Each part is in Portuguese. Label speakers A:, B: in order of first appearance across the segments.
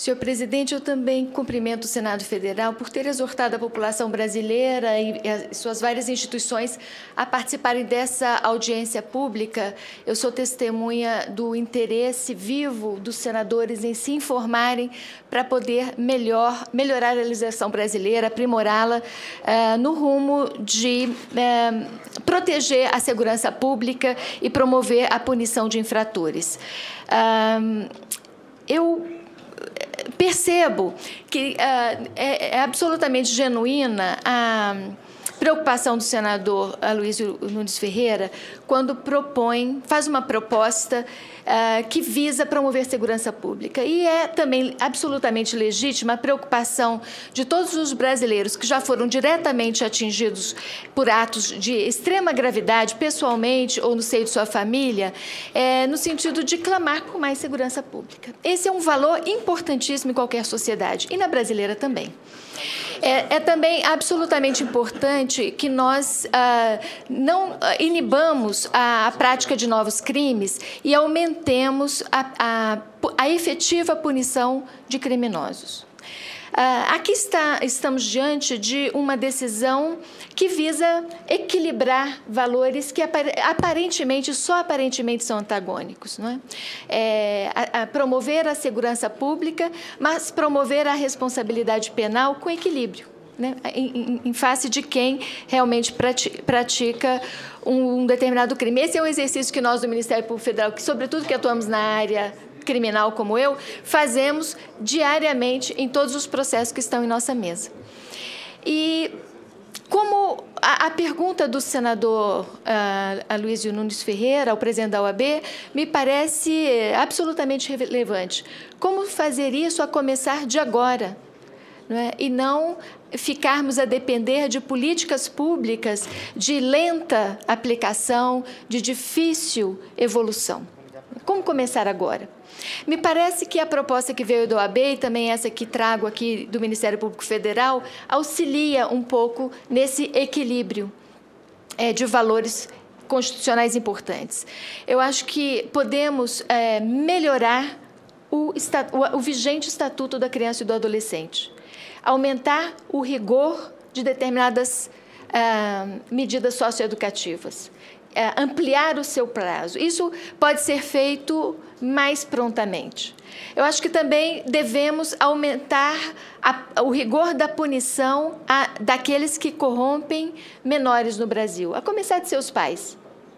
A: Senhor presidente, eu também cumprimento o Senado Federal por ter exortado a população brasileira e suas várias instituições a participarem dessa audiência pública. Eu sou testemunha do interesse vivo dos senadores em se informarem para poder melhorar a legislação brasileira, aprimorá-la no rumo de proteger a segurança pública e promover a punição de infratores. Eu percebo que é absolutamente genuína a preocupação do senador Aloysio Nunes Ferreira quando faz uma proposta que visa promover segurança pública. E é também absolutamente legítima a preocupação de todos os brasileiros que já foram diretamente atingidos por atos de extrema gravidade, pessoalmente ou no seio de sua família, no sentido de clamar por mais segurança pública. Esse é um valor importantíssimo em qualquer sociedade, e na brasileira também. É também absolutamente importante que nós não inibamos a prática de novos crimes e aumentemos a efetiva punição de criminosos. Aqui estamos diante de uma decisão que visa equilibrar valores que só aparentemente são antagônicos, não é? Promover a segurança pública, mas promover a responsabilidade penal com equilíbrio, né? Em face de quem realmente pratica um determinado crime. Esse é um exercício que nós do Ministério Público Federal, que sobretudo que atuamos na área criminal como eu, fazemos diariamente em todos os processos que estão em nossa mesa. E como a pergunta do senador Aloysio Nunes Ferreira ao presidente da OAB me parece absolutamente relevante. Como fazer isso a começar de agora, não é? E não ficarmos a depender de políticas públicas de lenta aplicação, de difícil evolução. Como começar agora? Me parece que a proposta que veio da OAB e também essa que trago aqui do Ministério Público Federal auxilia um pouco nesse equilíbrio de valores constitucionais importantes. Eu acho que podemos melhorar o vigente Estatuto da Criança e do Adolescente, aumentar o rigor de determinadas medidas socioeducativas, ampliar o seu prazo. Isso pode ser feito mais prontamente. Eu acho que também devemos aumentar o rigor da punição daqueles que corrompem menores no Brasil, a começar de seus pais,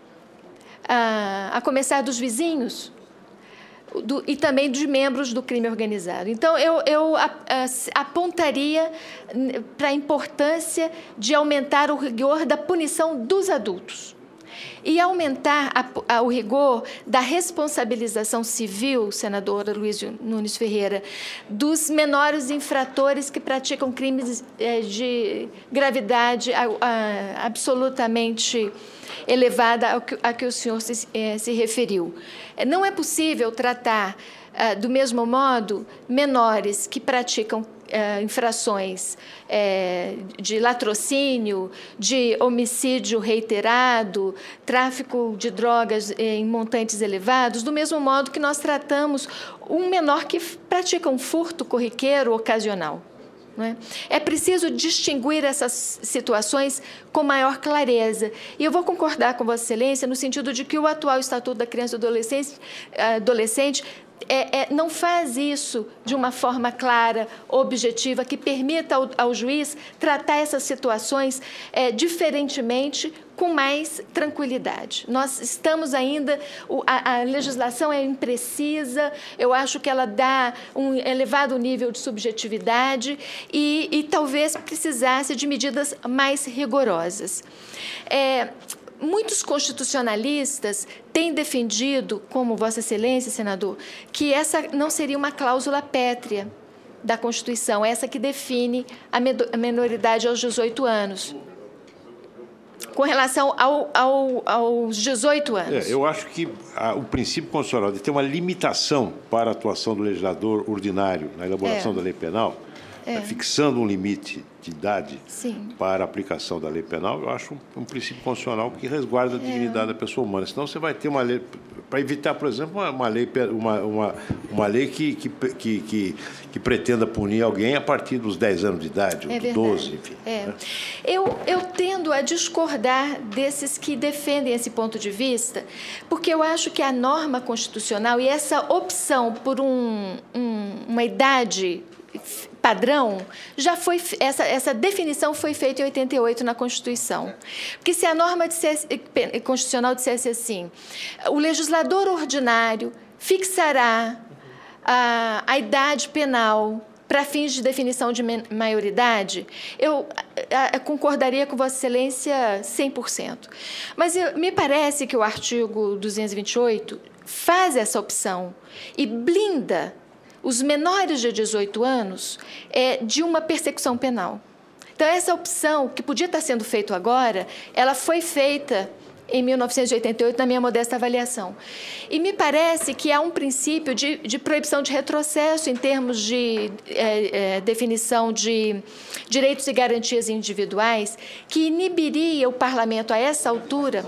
A: a começar dos vizinhos e também dos membros do crime organizado. Então, eu apontaria para a importância de aumentar o rigor da punição dos adultos e aumentar o rigor da responsabilização civil, senador Aloysio Nunes Ferreira, dos menores infratores que praticam crimes de gravidade absolutamente elevada a que o senhor se referiu. Não é possível tratar, do mesmo modo, menores que praticam infrações de latrocínio, de homicídio reiterado, tráfico de drogas em montantes elevados, do mesmo modo que nós tratamos um menor que pratica um furto corriqueiro ocasional. Não é? É preciso distinguir essas situações com maior clareza. E eu vou concordar com Vossa Excelência no sentido de que o atual Estatuto da Criança e do Adolescente não faz isso de uma forma clara, objetiva, que permita ao juiz tratar essas situações diferentemente, com mais tranquilidade. Nós estamos ainda, a legislação é imprecisa, eu acho que ela dá um elevado nível de subjetividade e talvez precisasse de medidas mais rigorosas. Muitos constitucionalistas têm defendido, como Vossa Excelência, senador, que essa não seria uma cláusula pétrea da Constituição, essa que define a menoridade aos 18 anos. Com relação aos 18 anos.
B: Eu acho que o princípio constitucional de ter uma limitação para a atuação do legislador ordinário na elaboração da lei penal fixando um limite de idade
A: Sim.
B: para a aplicação da lei penal, eu acho um princípio constitucional que resguarda a dignidade da pessoa humana. Senão você vai ter uma lei, para evitar, por exemplo, uma lei que pretenda punir alguém a partir dos 10 anos de idade, ou dos 12, enfim. Né?
A: Eu tendo a discordar desses que defendem esse ponto de vista, porque eu acho que a norma constitucional e essa opção por uma idade padrão, já foi essa definição foi feita em 88 na Constituição. Porque se a norma constitucional dissesse assim, o legislador ordinário fixará a idade penal para fins de definição de maioridade, eu concordaria com Vossa Excelência 100%. Mas me parece que o artigo 228 faz essa opção e blinda os menores de 18 anos de uma persecução penal. Então, essa opção, que podia estar sendo feita agora, ela foi feita em 1988, na minha modesta avaliação. E me parece que há um princípio de proibição de retrocesso em termos de definição de direitos e garantias individuais que inibiria o parlamento, a essa altura,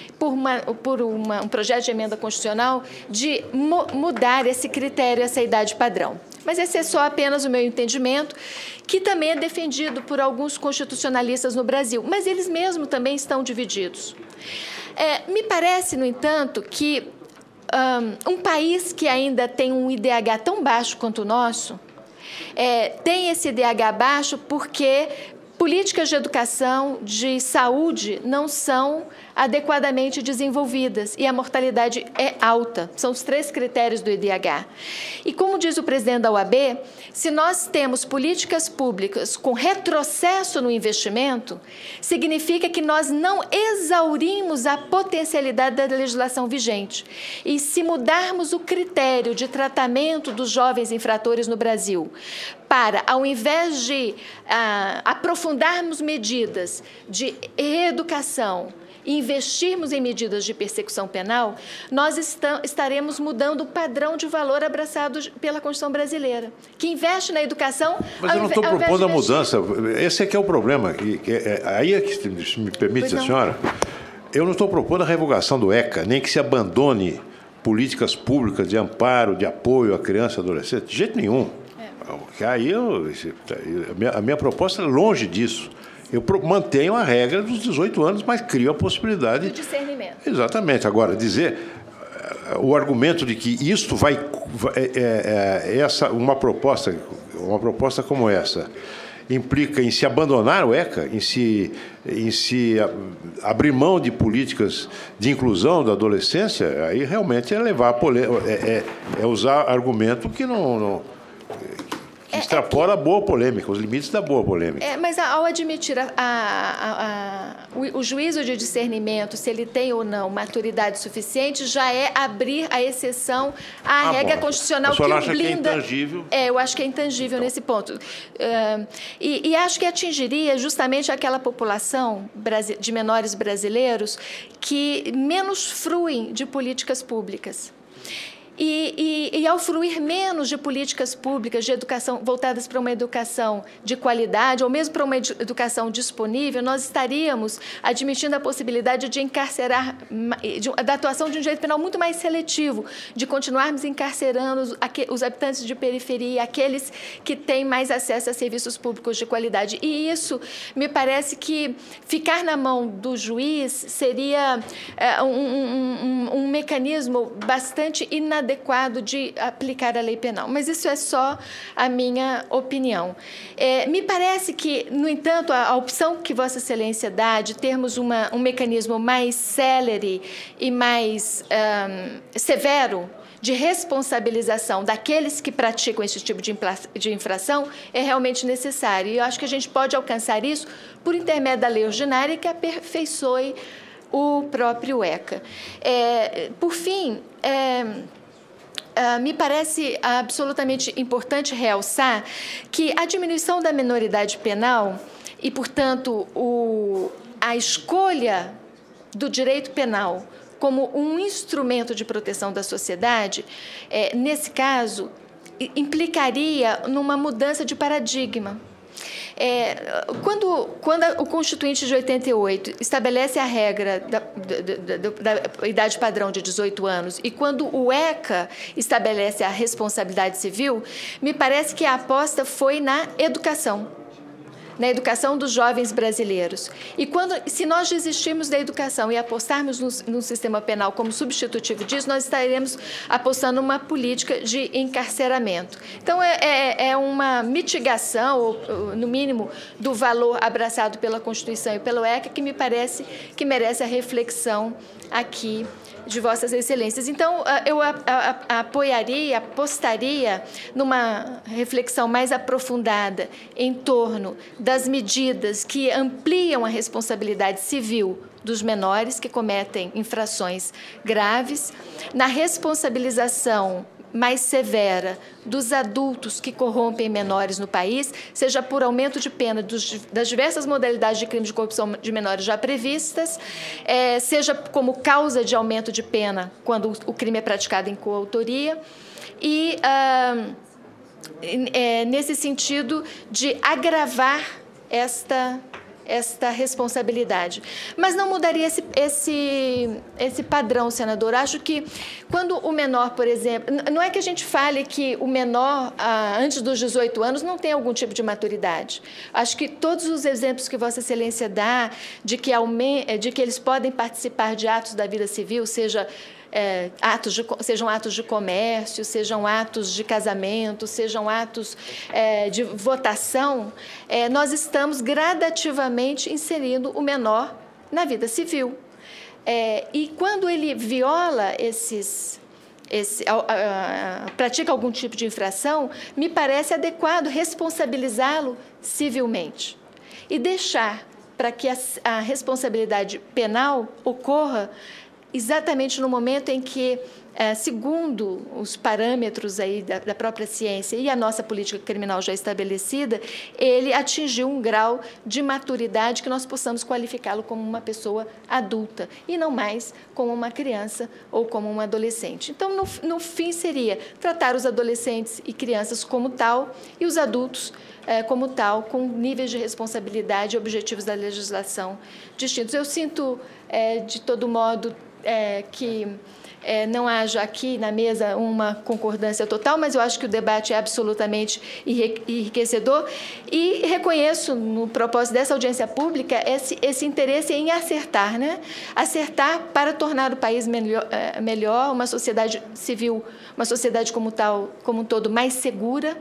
A: por um projeto de emenda constitucional, de mudar esse critério, essa idade padrão. Mas esse é só apenas o meu entendimento, que também é defendido por alguns constitucionalistas no Brasil, mas eles mesmos também estão divididos. Me parece, no entanto, que um país que ainda tem um IDH tão baixo quanto o nosso, tem esse IDH baixo porque políticas de educação, de saúde, não são adequadamente desenvolvidas e a mortalidade é alta. São os 3 critérios do IDH. E como diz o presidente da OAB, se nós temos políticas públicas com retrocesso no investimento, significa que nós não exaurimos a potencialidade da legislação vigente. E se mudarmos o critério de tratamento dos jovens infratores no Brasil para, ao invés de aprofundarmos medidas de reeducação, e investirmos em medidas de persecução penal, nós estaremos mudando o padrão de valor abraçado pela Constituição brasileira, que investe na educação.
B: Mas eu não estou propondo a mudança. Esse é que é o problema. Aí é que, se me permite, a senhora, eu não estou propondo a revogação do ECA, nem que se abandone políticas públicas de amparo, de apoio à criança e adolescente, de jeito nenhum. Aí a minha proposta é longe disso. Eu mantenho a regra dos 18 anos, mas crio a possibilidade...
A: Do discernimento.
B: Exatamente. Agora, dizer o argumento de que isto vai... uma proposta como essa implica em se abandonar o ECA, em se abrir mão de políticas de inclusão da adolescência, aí realmente é levar a usar argumento que não extrapola a boa polêmica, os limites da boa polêmica.
A: Mas ao admitir o juízo de discernimento, se ele tem ou não maturidade suficiente, já é abrir a exceção à regra constitucional que o blinda.
B: A senhora acha que é intangível?
A: Eu acho que é intangível nesse ponto. E acho que atingiria justamente aquela população de menores brasileiros que menos fruem de políticas públicas. E ao fruir menos de políticas públicas de educação voltadas para uma educação de qualidade, ou mesmo para uma educação disponível, nós estaríamos admitindo a possibilidade de encarcerar, da atuação de um direito penal muito mais seletivo, de continuarmos encarcerando os habitantes de periferia, aqueles que têm mais acesso a serviços públicos de qualidade. E isso, me parece que ficar na mão do juiz seria um mecanismo bastante inadequado de aplicar a lei penal. Mas isso é só a minha opinião. Me parece que, no entanto, a opção que Vossa Excelência dá de termos um mecanismo mais célere e mais severo de responsabilização daqueles que praticam esse tipo de infração é realmente necessário. E eu acho que a gente pode alcançar isso por intermédio da lei ordinária que aperfeiçoe o próprio ECA. Por fim, me parece absolutamente importante realçar que a diminuição da minoridade penal e, portanto, a escolha do direito penal como um instrumento de proteção da sociedade, nesse caso, implicaria numa mudança de paradigma. Quando o Constituinte de 88 estabelece a regra da idade padrão de 18 anos e quando o ECA estabelece a responsabilidade civil, me parece que a aposta foi na educação dos jovens brasileiros. E se nós desistirmos da educação e apostarmos no sistema penal como substitutivo disso, nós estaremos apostando numa política de encarceramento. Então, é uma mitigação, ou, no mínimo, do valor abraçado pela Constituição e pelo ECA, que me parece que merece a reflexão aqui de Vossas Excelências. Então, eu apostaria numa reflexão mais aprofundada em torno das medidas que ampliam a responsabilidade civil dos menores que cometem infrações graves, na responsabilização mais severa dos adultos que corrompem menores no país, seja por aumento de pena das diversas modalidades de crime de corrupção de menores já previstas, seja como causa de aumento de pena quando o crime é praticado em coautoria, e nesse sentido de agravar esta responsabilidade. Mas não mudaria esse padrão, senador. Acho que quando o menor, por exemplo, não é que a gente fale que o menor, antes dos 18 anos, não tem algum tipo de maturidade. Acho que todos os exemplos que Vossa Excelência dá de que eles podem participar de atos da vida civil, sejam atos de comércio, sejam atos de casamento, sejam atos de votação, nós estamos gradativamente inserindo o menor na vida civil. E quando ele viola pratica algum tipo de infração, me parece adequado responsabilizá-lo civilmente e deixar para que a responsabilidade penal ocorra exatamente no momento em que, segundo os parâmetros aí da própria ciência e a nossa política criminal já estabelecida, ele atingiu um grau de maturidade que nós possamos qualificá-lo como uma pessoa adulta e não mais como uma criança ou como um adolescente. Então, no fim, seria tratar os adolescentes e crianças como tal e os adultos como tal, com níveis de responsabilidade e objetivos da legislação distintos. Eu sinto, de todo modo, que não haja aqui na mesa uma concordância total, mas eu acho que o debate é absolutamente enriquecedor e reconheço no propósito dessa audiência pública esse interesse em acertar, né? Acertar para tornar o país melhor, uma sociedade civil, uma sociedade como um todo mais segura,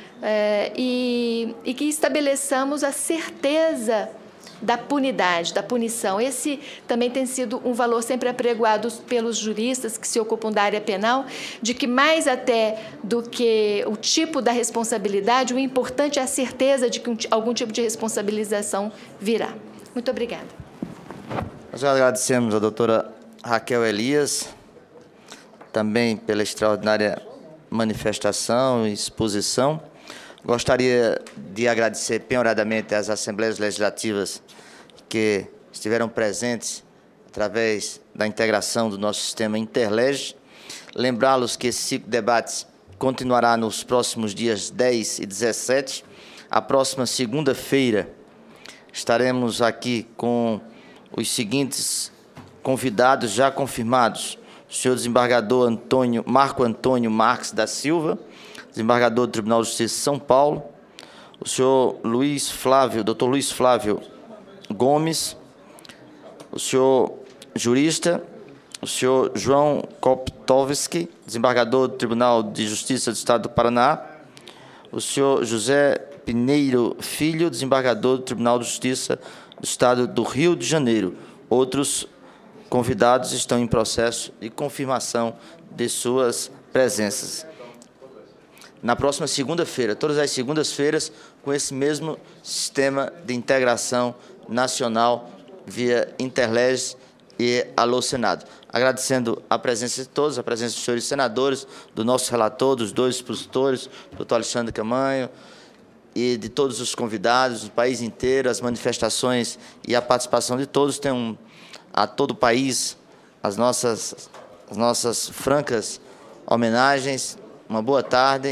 A: e que estabeleçamos a certeza da punidade, da punição. Esse também tem sido um valor sempre apregoado pelos juristas que se ocupam da área penal, de que mais até do que o tipo da responsabilidade, o importante é a certeza de que algum tipo de responsabilização virá. Muito obrigada.
C: Nós agradecemos a doutora Raquel Elias, também pela extraordinária manifestação e exposição. Gostaria de agradecer penhoradamente às Assembleias Legislativas que estiveram presentes através da integração do nosso sistema Interlege. Lembrá-los que esse ciclo de debates continuará nos próximos dias 10 e 17. A próxima segunda-feira estaremos aqui com os seguintes convidados já confirmados: o senhor desembargador Marco Antônio Marques da Silva, desembargador do Tribunal de Justiça de São Paulo, o senhor Dr. Luiz Flávio Gomes, o senhor jurista, o senhor João Koptowski, desembargador do Tribunal de Justiça do Estado do Paraná, o senhor José Pineiro Filho, desembargador do Tribunal de Justiça do Estado do Rio de Janeiro. Outros convidados estão em processo de confirmação de suas presenças. Na próxima segunda-feira, todas as segundas-feiras, com esse mesmo sistema de integração nacional via Interlege e Alô Senado. Agradecendo a presença de todos, a presença dos senhores senadores, do nosso relator, dos dois expositores, doutor Alexandre Camanho, e de todos os convidados do país inteiro, as manifestações e a participação de todos. Tem a todo o país as nossas francas homenagens. Uma boa tarde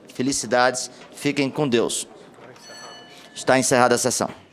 C: Felicidades. Fiquem com Deus. Está encerrada a sessão.